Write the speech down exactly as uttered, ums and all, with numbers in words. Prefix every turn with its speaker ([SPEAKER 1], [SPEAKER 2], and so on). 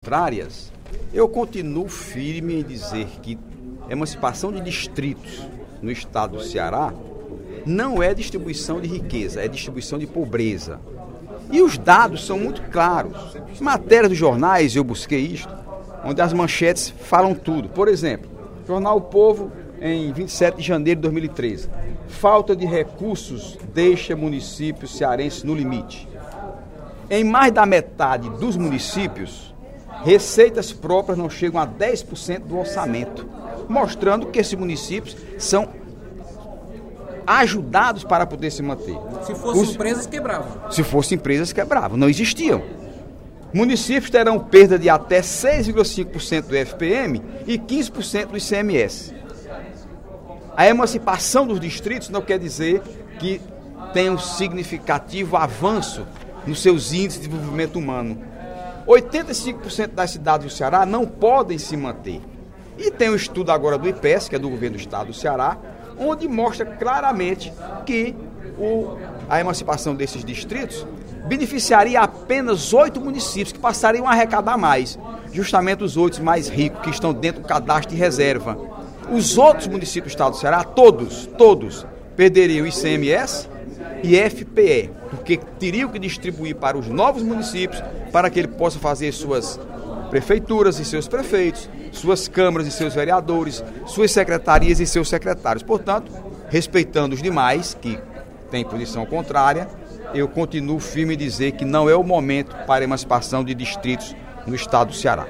[SPEAKER 1] contrárias, eu continuo firme em dizer que emancipação de distritos no estado do Ceará não é distribuição de riqueza, é distribuição de pobreza. E os dados são muito claros. Matéria dos jornais, eu busquei isto, onde as manchetes falam tudo. Por exemplo, Jornal O Povo, em vinte e sete de janeiro de dois mil e treze. Falta de recursos deixa municípios cearenses no limite. Em mais da metade dos municípios, receitas próprias não chegam a dez por cento do orçamento, mostrando que esses municípios são ajudados para poder se manter.
[SPEAKER 2] Se fossem
[SPEAKER 1] Os...
[SPEAKER 2] empresas, quebravam.
[SPEAKER 1] Se fossem empresas, quebravam. Não existiam. Municípios terão perda de até seis vírgula cinco por cento do F P M e quinze por cento do I C M S. A emancipação dos distritos não quer dizer que tem um significativo avanço nos seus índices de desenvolvimento humano. oitenta e cinco por cento das cidades do Ceará não podem se manter. E tem um estudo agora do I P E S, que é do governo do estado do Ceará, onde mostra claramente que o, a emancipação desses distritos beneficiaria apenas oito municípios, que passariam a arrecadar mais, justamente os oito mais ricos, que estão dentro do cadastro de reserva. Os outros municípios do estado do Ceará, todos, todos, perderiam I C M S e F P E, porque teriam que distribuir para os novos municípios, para que ele possa fazer suas prefeituras e seus prefeitos, suas câmaras e seus vereadores, suas secretarias e seus secretários. Portanto, respeitando os demais, que têm posição contrária, eu continuo firme em dizer que não é o momento para a emancipação de distritos no estado do Ceará.